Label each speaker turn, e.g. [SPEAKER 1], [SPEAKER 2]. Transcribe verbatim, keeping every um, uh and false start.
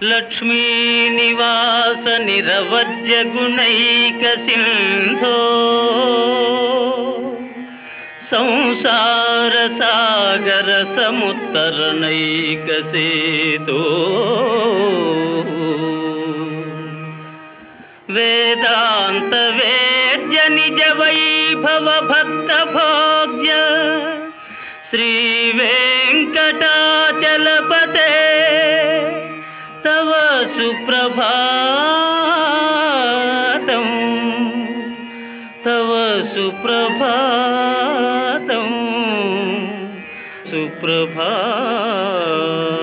[SPEAKER 1] लक्ष्मीनिवास निरवज्य गुणैक सिंधो संसार सागर समुत्तरणैक सेतो वेदांत वेद्य निज वैभव भक्त भोग्य श्री वेंकटाचलपते तव सुप्रभातं तव सुप्रभातं सुप्रभातं।